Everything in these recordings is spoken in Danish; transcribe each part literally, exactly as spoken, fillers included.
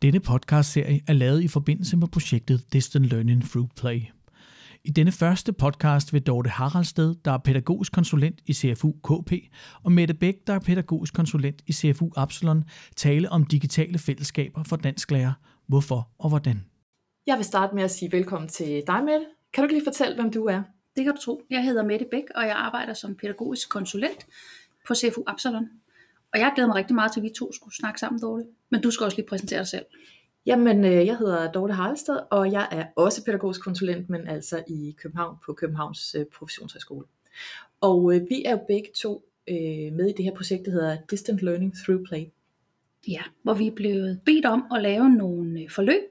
Denne podcastserie er lavet i forbindelse med projektet Distant Learning Through Play. I denne første podcast vil Dorte Haraldsted, der er pædagogisk konsulent i C F U K P, og Mette Bæk, der er pædagogisk konsulent i C F U Absalon, tale om digitale fællesskaber for dansklærer, hvorfor og hvordan. Jeg vil starte med at sige velkommen til dig, Mette. Kan du ikke lige fortælle, hvem du er? Det kan du tro. Jeg hedder Mette Bæk, og jeg arbejder som pædagogisk konsulent på C F U Absalon. Og jeg glæder mig rigtig meget til, at vi to skulle snakke sammen, Dorte. Men du skal også lige præsentere dig selv. Jamen, jeg hedder Dorte Haraldsted, og jeg er også pædagogisk konsulent, men altså i København på Københavns Professionshøjskole. Og vi er jo begge to med i det her projekt, der hedder Distant Learning Through Play. Ja, hvor vi er blevet bedt om at lave nogle forløb,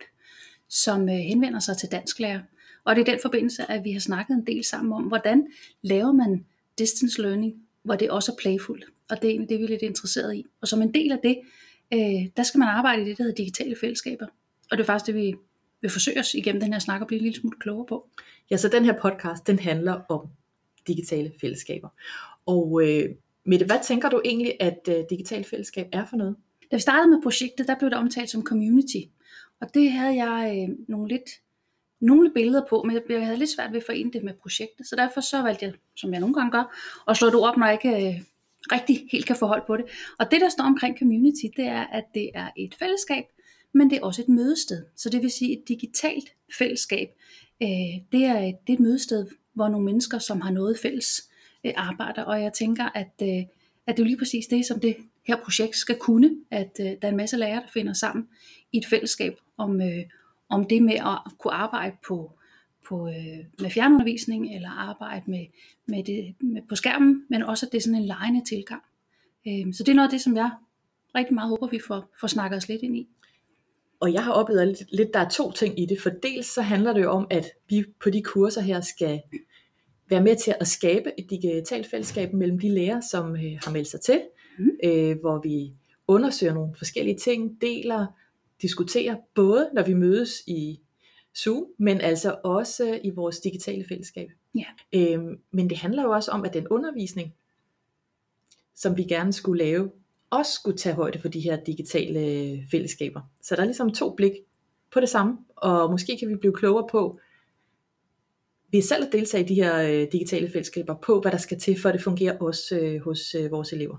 som henvender sig til dansklærer. Og det er den forbindelse, at vi har snakket en del sammen om, hvordan laver man distance learning, hvor det også er playful. Og det er egentlig det, vi er lidt interesseret i. Og som en del af det, øh, der skal man arbejde i det, der hedder digitale fællesskaber. Og det er faktisk det, vi vil forsøge os igennem den her snak og blive en lille smule klogere på. Ja, så den her podcast, den handler om digitale fællesskaber. Og øh, Mette, hvad tænker du egentlig, at øh, digitale fællesskab er for noget? Da vi startede med projektet, der blev det omtalt som community. Og det havde jeg øh, nogle lidt nogle billeder på, men jeg havde lidt svært ved at forene det med projektet. Så derfor så valgte jeg, som jeg nogle gange gør, at slå det op, når jeg ikke øh, rigtig helt kan forholde på det. Og det, der står omkring community, det er, at det er et fællesskab, men det er også et mødested. Så det vil sige, et digitalt fællesskab, øh, det, er et, det er et mødested, hvor nogle mennesker, som har noget fælles, øh, arbejder. Og jeg tænker, at, øh, at det er lige præcis det, som det her projekt skal kunne, at øh, der er en masse lærere, der finder sammen i et fællesskab om, øh, om det med at kunne arbejde på, på, øh, med fjernundervisning, eller arbejde med, med det, med, på skærmen, men også at det er sådan en legende tilgang. Øh, så det er noget af det, som jeg rigtig meget håber, vi får, får snakket os lidt ind i. Og jeg har oplevet lidt, lidt, der er to ting i det, for dels så handler det jo om, at vi på de kurser her skal være med til at skabe et digitalt fællesskab mellem de lærere, som øh, har meldt sig til, mm. øh, hvor vi undersøger nogle forskellige ting, deler, diskuterer, både når vi mødes i Zoom, men altså også i vores digitale fællesskab. Ja. Øhm, men det handler jo også om, at den undervisning, som vi gerne skulle lave, også skulle tage højde for de her digitale fællesskaber. Så der er ligesom to blik på det samme, og måske kan vi blive klogere på, vi selv at deltage i de her øh, digitale fællesskaber, på hvad der skal til, for at det fungerer også øh, hos øh, vores elever.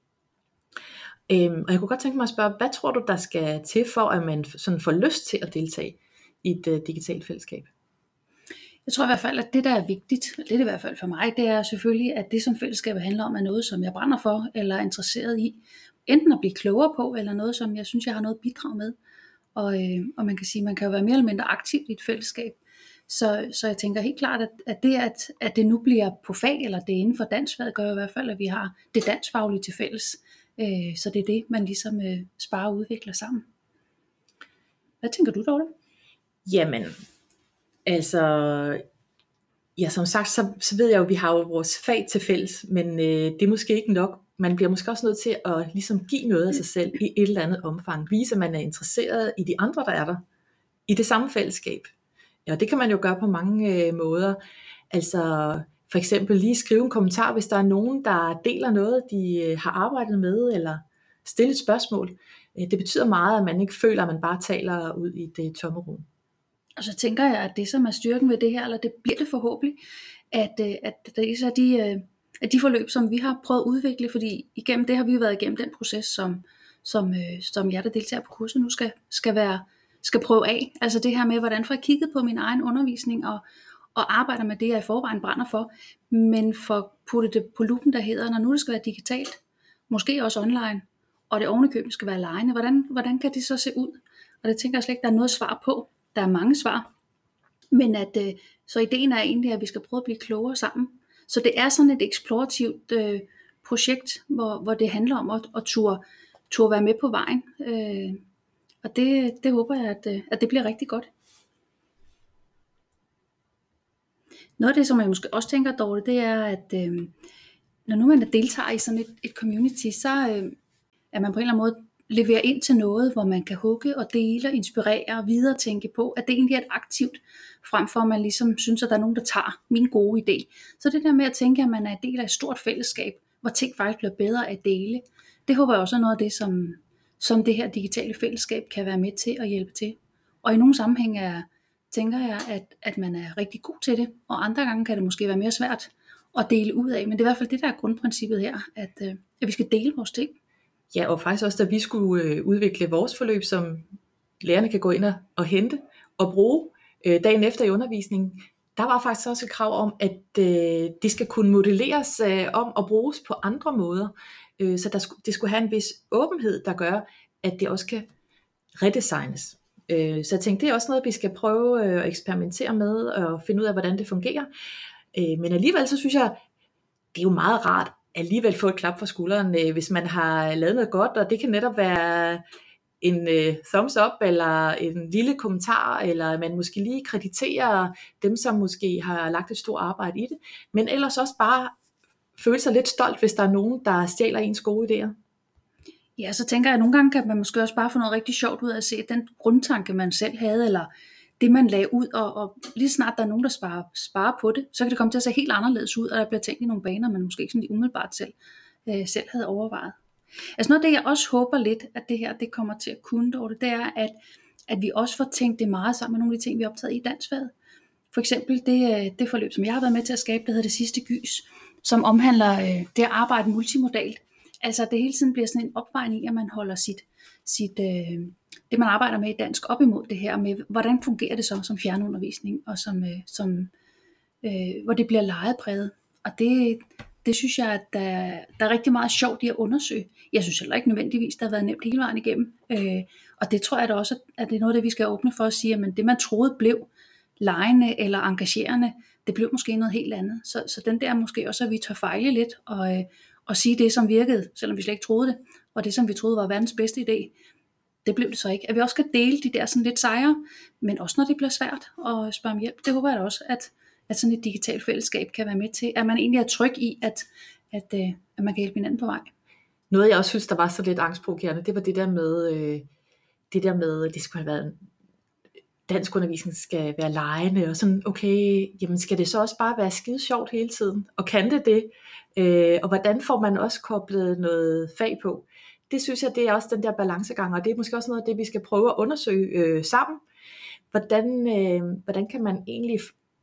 Øhm, og jeg kunne godt tænke mig at spørge, hvad tror du, der skal til, for at man sådan får lyst til at deltage i et uh, digitalt fællesskab? Jeg tror i hvert fald, at det, der er vigtigt, det er i hvert fald for mig, det er selvfølgelig, at det som fællesskabet handler om, er noget, som jeg brænder for, eller er interesseret i. Enten at blive klogere på, eller noget, som jeg synes, jeg har noget at bidrage med. Og, øh, og man kan sige, man kan jo være mere eller mindre aktiv i et fællesskab. Så, så jeg tænker helt klart, at, at det, at, at det nu bliver på fag, eller det er inden for danskfaget, gør i hvert fald, at vi har det danskfaglige til fælles. Øh, så det er det, man ligesom øh, sparer og udvikler sammen. Hvad tænker du, Dorte? Jamen, altså, ja, som sagt, så, så ved jeg jo, at vi har jo vores fag til fælles, men øh, det er måske ikke nok. Man bliver måske også nødt til at ligesom give noget af sig selv i et eller andet omfang. Vise, at man er interesseret i de andre, der er der, i det samme fællesskab. Ja, det kan man jo gøre på mange øh, måder. Altså, for eksempel lige skrive en kommentar, hvis der er nogen, der deler noget, de øh, har arbejdet med, eller stille et spørgsmål. Øh, det betyder meget, at man ikke føler, at man bare taler ud i det tomme rum. Og så tænker jeg, at det som er styrken ved det her, eller det bliver det forhåbentlig, at, at det er de, at de forløb, som vi har prøvet at udvikle, fordi igennem det har vi været igennem den proces, som, som, som jeg, der deltager på kurset nu, skal, skal, være, skal prøve af. Altså det her med, hvordan får jeg kigget på min egen undervisning, og, og arbejder med det, jeg i forvejen brænder for, men for puttet det på lupen, der hedder, når nu det skal være digitalt, måske også online, og det ovenikøbet skal være legende, hvordan, hvordan kan det så se ud? Og det tænker jeg slet ikke, der er noget svar på. Der er mange svar, men at, øh, så ideen er egentlig, at vi skal prøve at blive klogere sammen. Så det er sådan et eksplorativt øh, projekt, hvor, hvor det handler om at, at turde, turde være med på vejen. Øh, og det, det håber jeg, at, at det bliver rigtig godt. Noget af det, som jeg måske også tænker, Dorte, det er, at øh, når nu man deltager i sådan et, et community, så øh, er man på en eller anden måde levere ind til noget, hvor man kan hugge og dele, inspirere og videre tænke på, at det egentlig er et aktivt, frem for at man ligesom synes, at der er nogen, der tager min gode idé. Så det der med at tænke, at man er en del af et stort fællesskab, hvor ting faktisk bliver bedre at dele, det håber jeg også er noget af det, som, som det her digitale fællesskab kan være med til at hjælpe til. Og i nogle sammenhænge er, tænker jeg, at, at man er rigtig god til det, og andre gange kan det måske være mere svært at dele ud af, men det er i hvert fald det, der er grundprincippet her, at, øh, at vi skal dele vores ting. Ja, og faktisk også, da vi skulle øh, udvikle vores forløb, som lærerne kan gå ind og, og hente og bruge øh, dagen efter i undervisningen, der var faktisk også et krav om, at øh, det skal kunne modelleres øh, om og bruges på andre måder. Øh, så der skulle, det skulle have en vis åbenhed, der gør, at det også kan redesignes. Øh, så jeg tænkte, det er også noget, vi skal prøve øh, at eksperimentere med og finde ud af, hvordan det fungerer. Øh, men alligevel så synes jeg, det er jo meget rart alligevel få et klap for skulderen, øh, hvis man har lavet noget godt, og det kan netop være en øh, thumbs up, eller en lille kommentar, eller man måske lige krediterer dem, som måske har lagt et stort arbejde i det, men ellers også bare føle sig lidt stolt, hvis der er nogen, der stjæler ens gode idéer. Ja, så tænker jeg, at nogle gange kan man måske også bare få noget rigtig sjovt ud af at se den grundtanke, man selv havde, eller det, man lagde ud, og, og lige snart der er nogen, der sparer, sparer på det, så kan det komme til at se helt anderledes ud, og der bliver tænkt i nogle baner, man måske ikke sådan umiddelbart selv, øh, selv havde overvejet. Altså noget af det, jeg også håber lidt, at det her det kommer til at kunne, Dorte, det er, at, at vi også får tænkt det meget sammen med nogle af de ting, vi har optaget i danskfaget. For eksempel det, det forløb, som jeg har været med til at skabe, det hedder Det Sidste Gys, som omhandler øh, det at arbejde multimodalt. Altså at det hele tiden bliver sådan en opvejning i, at man holder sit, sit, øh, det, man arbejder med i dansk, op imod det her med, hvordan fungerer det så som fjernundervisning, og som, øh, som, øh, hvor det bliver legepræget. Og det, det synes jeg, at der, der er rigtig meget sjovt i at undersøge. Jeg synes heller ikke nødvendigvis, der har været nemt hele vejen igennem. Øh, og det tror jeg da også, at det er noget af det, vi skal åbne for at sige, at det, man troede blev legende eller engagerende, det blev måske noget helt andet. Så, så den der måske også, at vi tør fejle lidt, og, øh, og sige det, som virkede, selvom vi slet ikke troede det, og det, som vi troede var verdens bedste idé, det blev det så ikke. At vi også skal dele de der sådan lidt sejre, men også når det bliver svært at spørge om hjælp. Det håber jeg da også, at, at sådan et digitalt fællesskab kan være med til, at man egentlig er tryg i, at, at, at man kan hjælpe hinanden på vej. Noget jeg også synes, der var så lidt angstprovokerende, det var det der med, øh, det der med, det skulle have været dansk undervisning skal være legende, og sådan, okay, jamen skal det så også bare være skide sjovt hele tiden, og kan det det, øh, og hvordan får man også koblet noget fag på? Det synes jeg, det er også den der balancegang, og det er måske også noget af det, vi skal prøve at undersøge øh, sammen. Hvordan, øh, hvordan kan man egentlig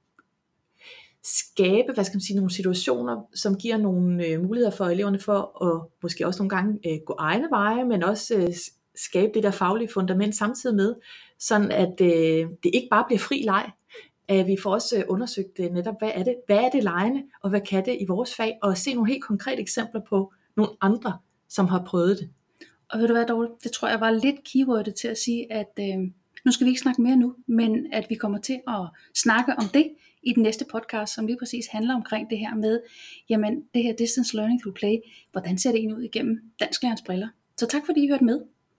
skabe, hvad skal man sige, nogle situationer, som giver nogle øh, muligheder for eleverne for at måske også nogle gange øh, gå egne veje, men også øh, skabe det der faglige fundament samtidig med, sådan at øh, det ikke bare bliver fri leg, at vi får også øh, undersøgt øh, netop, hvad er det, hvad er det legende, og hvad kan det i vores fag, og se nogle helt konkrete eksempler på nogle andre, som har prøvet det. Og ved du hvad, Dorte, det tror jeg var lidt keywordet til at sige, at øh, nu skal vi ikke snakke mere nu, men at vi kommer til at snakke om det i den næste podcast, som lige præcis handler omkring det her med, jamen det her distance learning through play, hvordan ser det egentlig ud igennem dansklærerens briller. Så tak fordi I hørte med.